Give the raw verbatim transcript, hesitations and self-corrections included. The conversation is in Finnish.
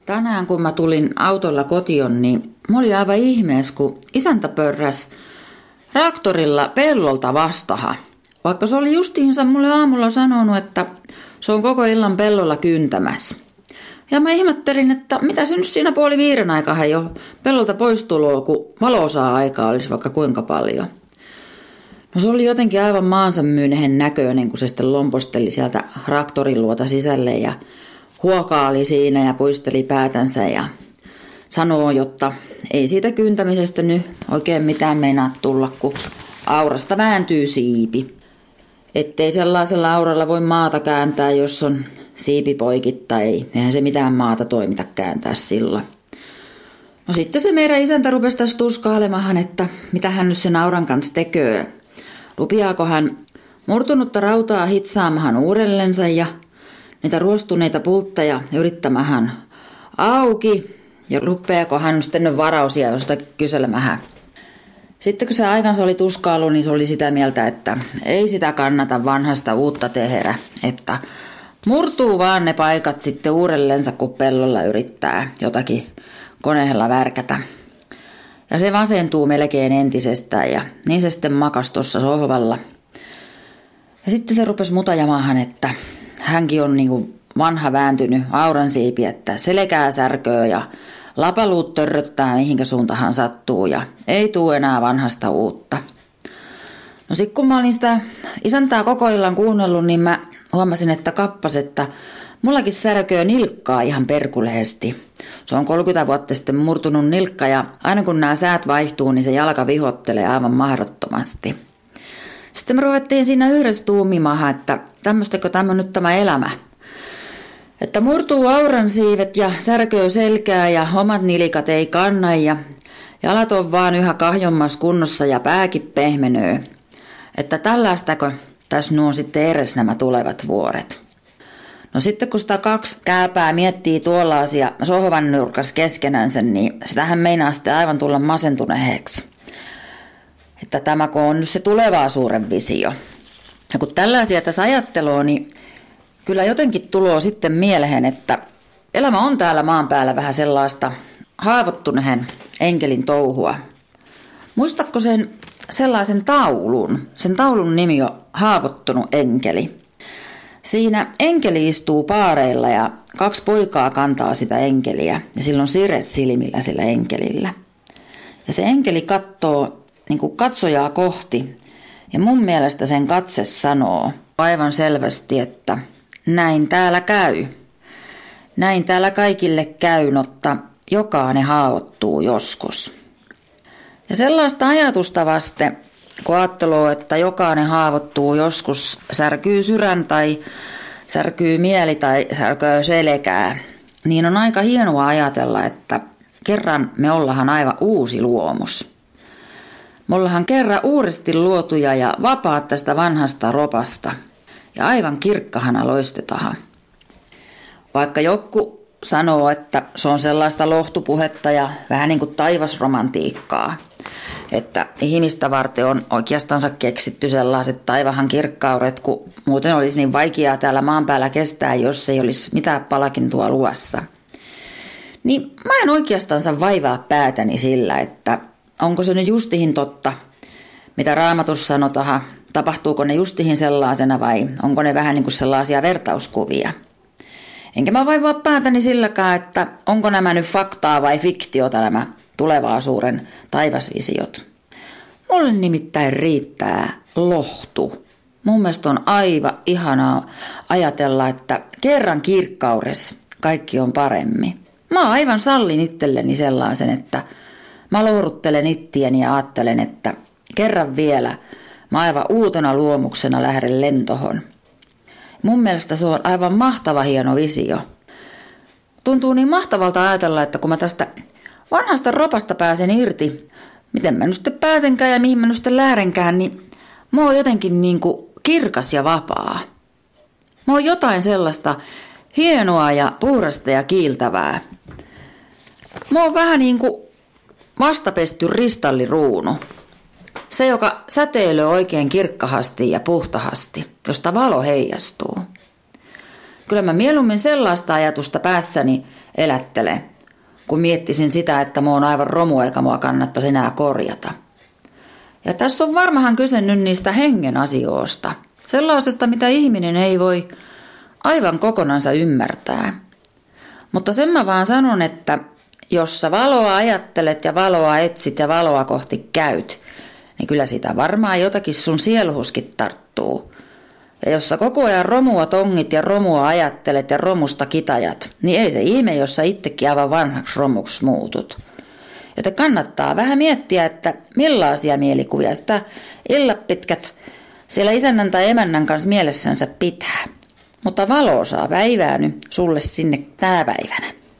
Tänään kun mä tulin autolla kotiin, niin mä olin aivan ihmeessä, kun isäntä pörräs traktorilla pellolta vastaha. Vaikka se oli justiinsa mulle aamulla sanonut, että se on koko illan pellolla kyntämässä. Ja mä ihmettelin, että mitä se nyt siinä puoli viiden aikaan jo pellolta pois tuloa, kun valosaa aikaa olisi vaikka kuinka paljon. No se oli jotenkin aivan maansa myynehen näköinen, kun se sitten lomposteli sieltä traktorin luota sisälle ja huokaali siinä ja puisteli päätänsä ja sanoo, jotta ei siitä kyntämisestä nyt oikein mitään meinaa tulla, kun aurasta vääntyy siipi. Ettei sellaisella auralla voi maata kääntää, jos on siipi poikittaa, ei. Eihän se mitään maata toimita kääntää sillä. No sitten se meidän isäntä rupesi tässä tuskailemahan, että mitä hän nyt sen auran kanssa tekee. Rupiaako hän murtunutta rautaa hitsaamahan uudellensa ja niitä ruostuneita pultteja yrittämähän auki ja rupeako hän sitten varausia jostakin kyselemähän. Sitten kun se aikansa oli tuskailu, niin se oli sitä mieltä, että ei sitä kannata vanhasta uutta tehdä, että murtuu vaan ne paikat sitten uudellensa, kun pellolla yrittää jotakin koneella värkätä. Ja se vasentuu melkein entisestään ja niin se sitten makasi tuossa sohvalla. Ja sitten se rupesi mutajamahan, että hänkin on niin kuin vanha vääntynyt auransiipi, että selkää särköö ja lapaluut törröttää mihinkä suuntahan sattuu ja ei tule enää vanhasta uutta. No sit kun mä olin sitä isäntää koko illan kuunnellut, niin mä huomasin, että kappas, että mullakin särköö nilkkaa ihan perkuleesti. Se on kolmekymmentä vuotta sitten murtunut nilkka ja aina kun nämä säät vaihtuu, niin se jalka vihottelee aivan mahdottomasti. Sitten me ruvettiin siinä yhdessä tuumimahan, että tämmöistäkö tämä nyt tämä elämä. Että murtuu auransiivet ja särköö selkää ja omat nilikat ei kanna ja jalat on vaan yhä kahjommassa kunnossa ja pääkin pehmenöö. Että tällaistako tässä nuo sitten edes nämä tulevat vuoret. No sitten kun sitä kaksi kääpää miettii tuolla asia sohvan nurkas keskenänsä, niin sitähän meinaa sitten aivan tulla masentuneeksi. Että tämä on nyt se tulevaisuuden visio. Ja kun tällaisia tässä ajattelua, niin kyllä jotenkin tulee sitten mieleen, että elämä on täällä maan päällä vähän sellaista haavoittuneen enkelin touhua. Muistatko sen sellaisen taulun? Sen taulun nimi on Haavoittunut enkeli. Siinä enkeli istuu paareilla ja kaksi poikaa kantaa sitä enkeliä ja sillä on sire silmillä sillä enkelillä. Ja se enkeli katsoo niin kuin katsojaa kohti ja mun mielestä sen katse sanoo aivan selvästi, että näin täällä käy. Näin täällä kaikille käy, mutta jokainen haavoittuu joskus. Ja sellaista ajatusta vasten, kun ajattelee, että jokainen haavoittuu joskus, särkyy sydän tai särkyy mieli tai särkyy selkää, niin on aika hienoa ajatella, että kerran me ollaan aivan uusi luomus. Me ollaan kerran uudesti luotuja ja vapaat tästä vanhasta ropasta ja aivan kirkkahana loistetahan. Vaikka joku sanoo, että se on sellaista lohtupuhetta ja vähän niin kuin taivasromantiikkaa, että ihmistä varten on oikeastaan keksitty sellaiset taivahan kirkkaudet, kun muuten olisi niin vaikeaa täällä maan päällä kestää, jos ei olisi mitään palakintua luossa. Niin mä en oikeastaan vaivaa päätäni sillä, että onko se nyt justihin totta, mitä Raamatussa sanotaan, tapahtuuko ne justihin sellaisena vai onko ne vähän niin kuin sellaisia vertauskuvia. Enkä mä vaivaa päätäni silläkään, että onko nämä nyt faktaa vai fiktiota nämä tulevaisuuden taivasvisiot. Mulle nimittäin riittää lohtu. Mun mielestä on aivan ihanaa ajatella, että kerran kirkkaudessa kaikki on paremmin. Mä aivan sallin itselleni sellaisen, että mä lohduttelen ittiäni ja ajattelen, että kerran vielä mä aivan uutena luomuksena lähden lentohon. Mun mielestä se on aivan mahtava hieno visio. Tuntuu niin mahtavalta ajatella, että kun mä tästä vanhasta ropasta pääsen irti, miten mä nyt sitten pääsenkään ja mihin mä nyt sitten lähdenkään, niin mä oon jotenkin niin kuin kirkas ja vapaa. Mä oon jotain sellaista hienoa ja puhdasta ja kiiltävää. Mä oon vähän niin kuin vastapesty ristalliruunu. Se, joka säteilee oikein kirkkahasti ja puhtahasti, josta valo heijastuu. Kyllä mä mieluummin sellaista ajatusta päässäni elättelen, kun miettisin sitä, että mä oon aivan romu eikä mua kannattaisi enää korjata. Ja tässä on varmahan kyse nyt niistä hengen asioista. Sellaisesta, mitä ihminen ei voi aivan kokonansa ymmärtää. Mutta sen mä vaan sanon, että jos sä valoa ajattelet ja valoa etsit ja valoa kohti käyt, niin kyllä sitä varmaan jotakin sun sieluhuskin tarttuu. Ja jos sä koko ajan romua tongit ja romua ajattelet ja romusta kitajat, niin ei se ihme, jos sä itsekin aivan vanhaksi romuksi muutut. Joten kannattaa vähän miettiä, että millaisia mielikuvia sitä illapitkät siellä isännän tai emännän kanssa mielessänsä pitää. Mutta valo saa päivää nyt sulle sinne tänä päivänä.